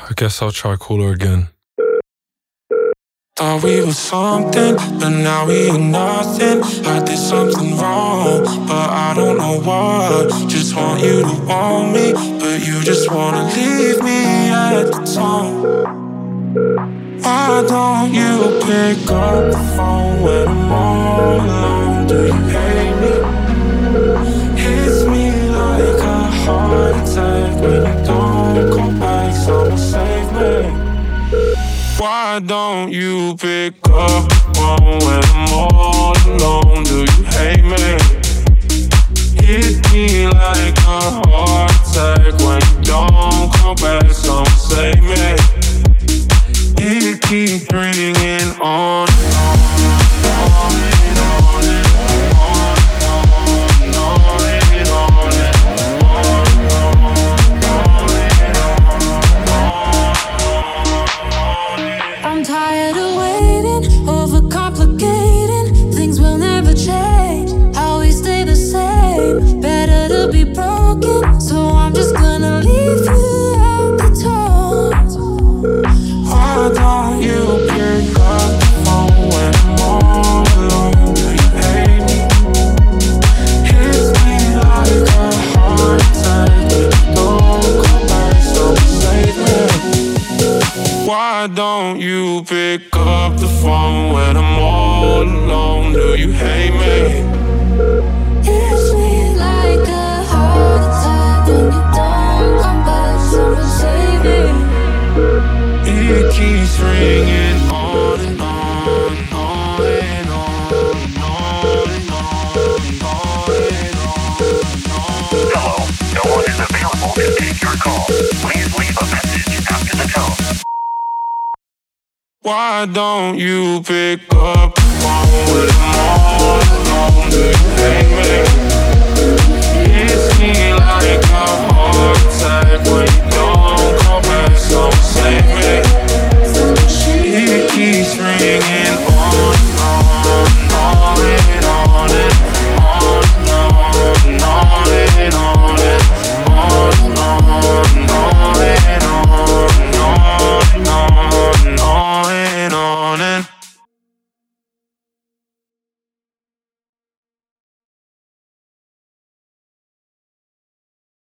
I guess I'll try cooler again. Thought we were something, but now we are nothing. I did something wrong, but I don't know what. Just want you to want me, but you just wanna leave me at the tone. Why don't you pick up the phone when I'm all alone? Do you hate me? Hits me like a heart attack when you don't come back. Someone save me. Why don't you pick up the phone when I'm all alone? Do you hate me? Hit me like a heart attack when you don't come back. Someone save me. It keeps ringing on and on and on and on and on and on and on. I'm tired of waiting, overcomplicating. Things will never change, always stay the same. Better to be broken, so I'm just gonna leave you at the door. Why don't you pick up the phone when I'm all alone? Do you hate me? Hits me like a heart attack when you don't come back. So save me. Why don't you pick up the phone when I'm all alone? Do you hate me? Hits me like a heart attack when you don't come back. Someone save me. It keeps ringing on and on and on and on and on and on and on. Hello, no one is available to take your call. Please leave a message after the tone. Why don't you pick up the phone when I'm all alone? Do you hate me?